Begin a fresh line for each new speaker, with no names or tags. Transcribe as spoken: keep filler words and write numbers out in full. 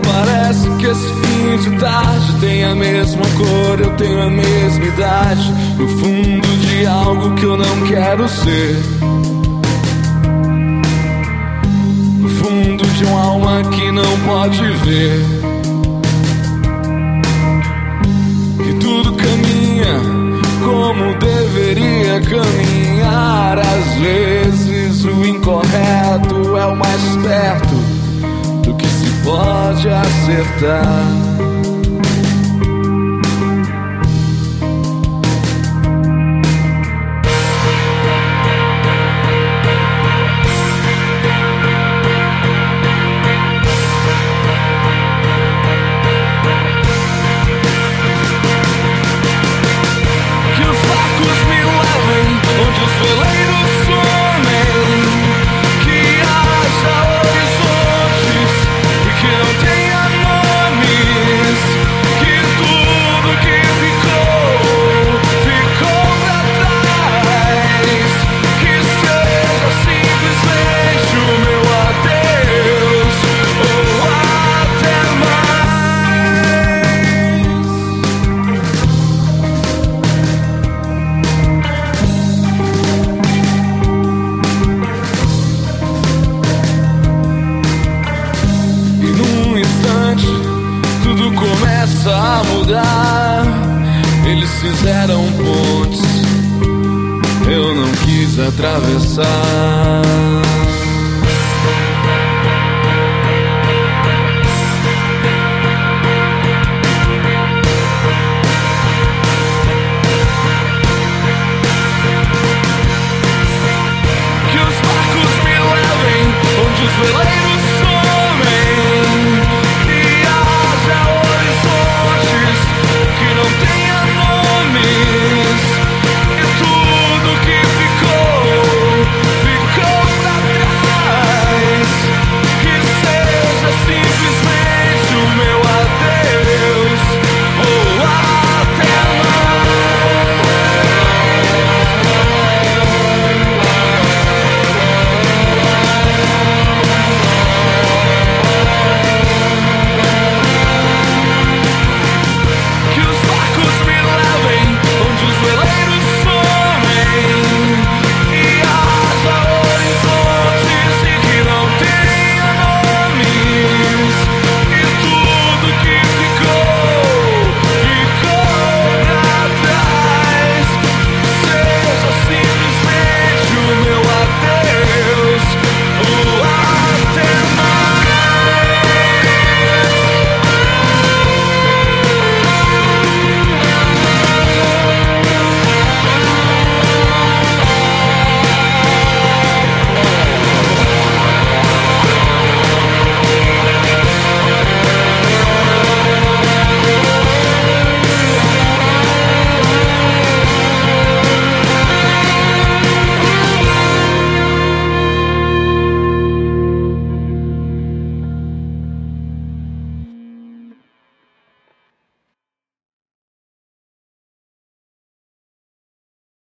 Parece que esse fim de tarde tem a mesma cor, eu tenho a mesma idade. No fundo de algo que eu não quero ser, no fundo de uma alma que não pode ver. Que tudo caminha como deveria caminhar. Às vezes o incorreto é o mais perto do que se pode acertar. Que os barcos me levem onde os veleiros somem, que haja horizontes e que não tenha nomes, que tudo que ficou, ficou pra trás, que seja simplesmente o meu adeus ou até e num instante tudo começa a mudar. Eles fizeram pontes, eu não quis atravessar.